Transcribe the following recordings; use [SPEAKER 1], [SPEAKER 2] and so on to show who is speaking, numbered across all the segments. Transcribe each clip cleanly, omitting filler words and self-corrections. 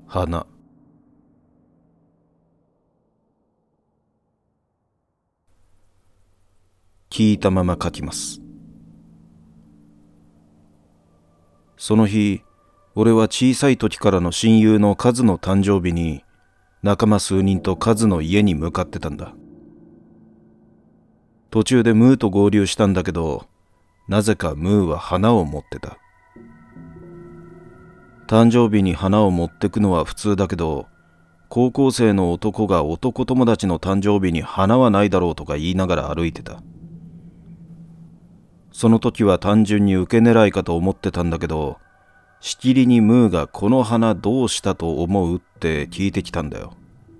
[SPEAKER 1] 花。聞いたまま書きます。その日、俺は小さい時からの親友のカズの誕生日に仲間数人とカズの家に向かってたんだ。途中でムーと合流したんだけど、なぜかムーは花を持ってた。誕生日に花を持ってくのは普通だけど、高校生の男が男友達の誕生日に花はないだろうとか言いながら歩いてた。その時は単純に受け狙いかと思ってたんだけど、しきりにムーがこの花どうしたと思うって聞いてきたんだよ。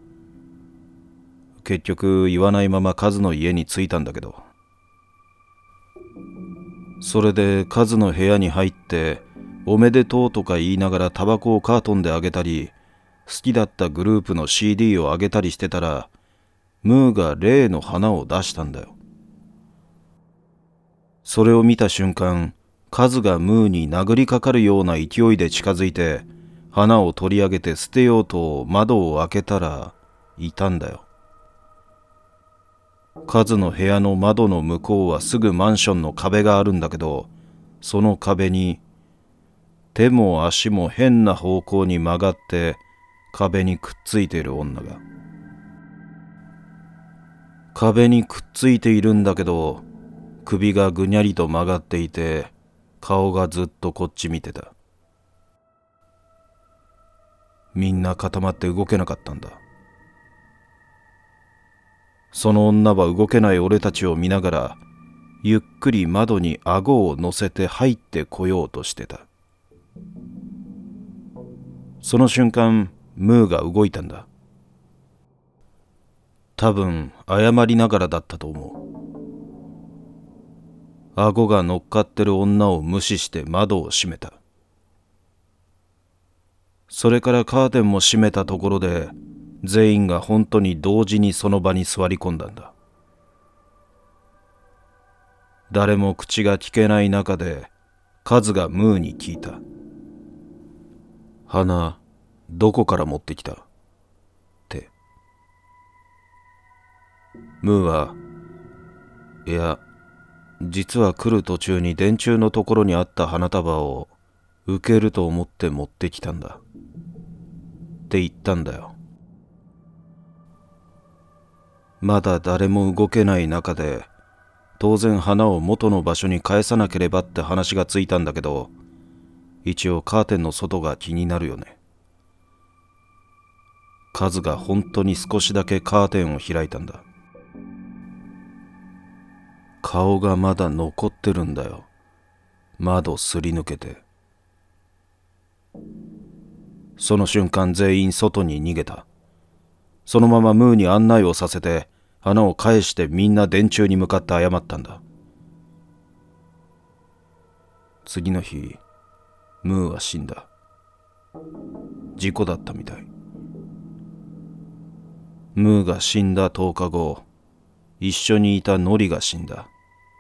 [SPEAKER 1] 結局言わないままカズの家に着いたんだけど、それでカズの部屋に入っておめでとうとか言いながらタバコをカートンであげたり、好きだったグループの CD をあげたりしてたら、ムーが例の花を出したんだよ。それを見た瞬間、カズがムーに殴りかかるような勢いで近づいて、花を取り上げて捨てようと窓を開けたら、いたんだよ。カズの部屋の窓の向こうはすぐマンションの壁があるんだけど、その壁に手も足も変な方向に曲がって壁にくっついている女が。壁にくっついているんだけど、首がぐにゃりと曲がっていて、顔がずっとこっち見てた。みんな固まって動けなかったんだ。その女は動けない俺たちを見ながら、ゆっくり窓に顎を乗せて入ってこようとしてた。その瞬間、ムーが動いたんだ。多分、謝りながらだったと思う。顎が乗っかってる女を無視して窓を閉めた。それからカーテンも閉めたところで、全員が本当に同時にその場に座り込んだんだ。誰も口が聞けない中で、カズがムーに聞いた。花、どこから持ってきた？って。ムーは、いや、実は来る途中に電柱のところにあった花束を受けると思って持ってきたんだ。って言ったんだよ。まだ誰も動けない中で、当然花を元の場所に返さなければって話がついたんだけど、一応カーテンの外が気になるよね。カズが本当に少しだけカーテンを開いたんだ。顔がまだ残ってるんだよ。窓すり抜けて。その瞬間全員外に逃げた。そのままムーに案内をさせて、花を返してみんな電柱に向かって謝ったんだ。次の日、ムーは死んだ。事故だったみたい。ムーが死んだ10日後、一緒にいたノリが死んだ。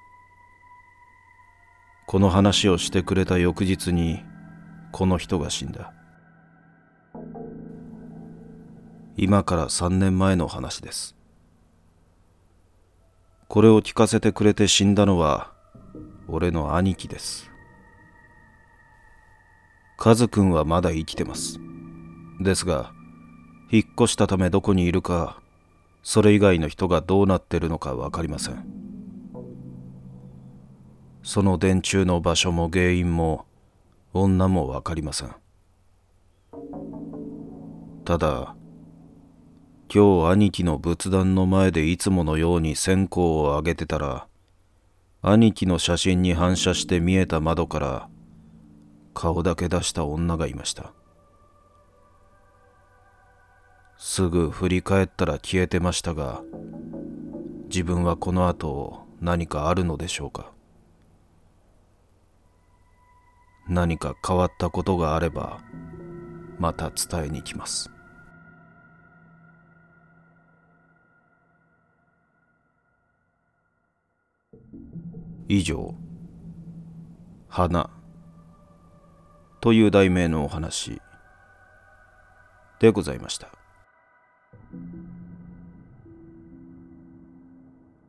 [SPEAKER 1] この話をしてくれた翌日に、この人が死んだ。今から3年前の話です。これを聞かせてくれて死んだのは、俺の兄貴です。カズくんはまだ生きてます。ですが、引っ越したためどこにいるか、それ以外の人がどうなってるのかわかりません。その電柱の場所も原因も女もわかりません。ただ、今日兄貴の仏壇の前でいつものように線香をあげてたら、兄貴の写真に反射して見えた窓から顔だけ出した女がいました。すぐ振り返ったら消えてましたが、自分はこの後何かあるのでしょうか。何か変わったことがあればまた伝えに来ます。以上、花という題名のお話。 でございました。